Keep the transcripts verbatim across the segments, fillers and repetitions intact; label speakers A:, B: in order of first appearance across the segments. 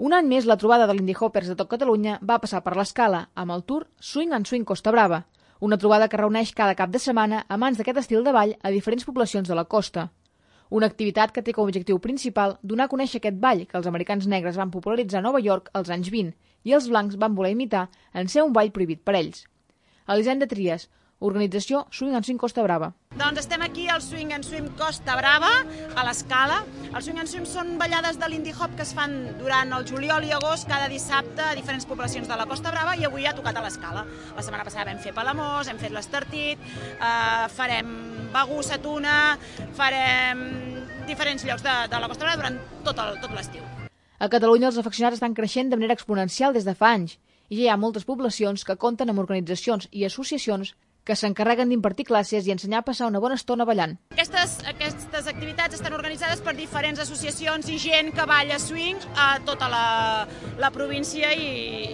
A: Un any més, la trobada de l'Indie Hoppers de tot Catalunya va passar per l'Escala amb el tour Swing and Swing Costa Brava, una trobada que reuneix cada cap de setmana amants d'aquest estil de ball a diferents poblacions de la costa. Una activitat que té com a objectiu principal donar a conèixer aquest ball que els americans negres van popularitzar a Nova York als anys vint i els blancs van voler imitar en ser un ball prohibit per ells. Elisenda Trias, organització Swing and Swing Costa Brava.
B: Doncs estem aquí al Swing and Swing Costa Brava, a l'Escala. El Swing and Swing són ballades de l'Indie Hop que es fan durant el juliol i agost cada dissabte a diferents poblacions de la Costa Brava i avui ha tocat a l'Escala. La setmana passada vam fer Palamós, hem fet l'Estartit, eh, farem Begur, Satuna, farem diferents llocs de, de la Costa Brava durant tot el, tot l'estiu.
A: A Catalunya els afeccionats estan creixent de manera exponencial des de fa anys i ja hi ha moltes poblacions que compten amb organitzacions i associacions que s'encarreguen d'impartir classes i ensenyar a passar una bona estona ballant.
B: Aquestes, aquestes activitats estan organitzades per diferents associacions i gent que balla swing a tota la, la província i,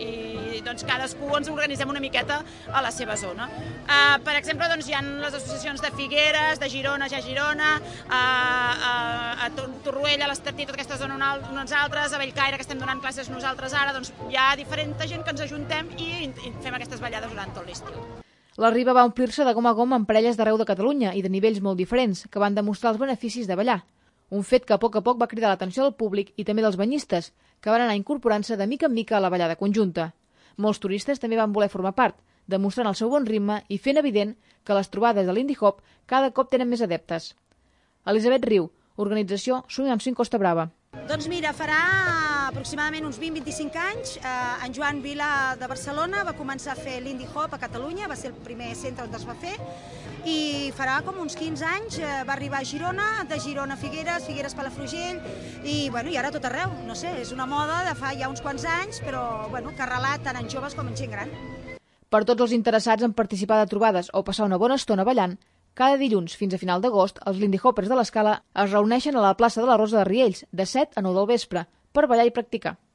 B: i doncs cadascú ens organitzem una miqueta a la seva zona. Uh, per exemple, doncs, hi ha les associacions de Figueres, de Girona, ja Girona, a, a, a Torroella, a l'Estartit, tota aquesta zona uns altres, a Bellcaire, que estem donant classes nosaltres ara, doncs hi ha diferent gent que ens ajuntem i, i fem aquestes ballades durant tot l'estiu.
A: La riba va omplir-se de gom a gom amb parelles d'arreu de Catalunya i de nivells molt diferents, que van demostrar els beneficis de ballar. Un fet que a poc a poc va cridar l'atenció del públic i també dels banyistes, que van anar incorporant-se de mica en mica a la ballada conjunta. Molts turistes també van voler formar part, demostrant el seu bon ritme i fent evident que les trobades de l'Indie Hop cada cop tenen més adeptes. Elisabet Riu, organització Swing and Swing Costa Brava.
C: Doncs mira, farà aproximadament uns vint a vint-i-cinc anys. Eh, en Joan Vila de Barcelona va començar a fer l'Indie Hop a Catalunya, va ser el primer centre on es va fer, i farà com uns quinze anys eh, va arribar a Girona, de Girona a Figueres, Figueres Palafrugell, i, bueno, i ara tot arreu. No sé, és una moda de fa ja uns quants anys, però bueno, que arrelat tant en joves com en gent gran.
A: Per tots els interessats en participar de trobades o passar una bona estona ballant, cada dilluns fins a final d'agost, els L'Indie Hoppers de l'Escala es reuneixen a la plaça de la Rosa de Riells de set a nou del vespre per ballar i practicar.